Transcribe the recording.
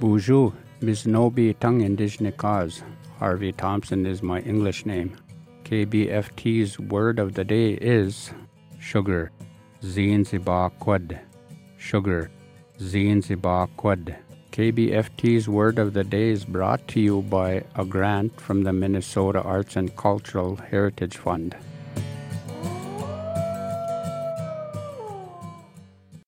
Bonjour, Bisnobi Tung Indigenous Cause. Harvey Thompson is my English name. KBFT's word of the day is sugar. Zinziba Quad. Sugar. Zinziba Quad. KBFT's word of the day is brought to you by a grant from the Minnesota Arts and Cultural Heritage Fund.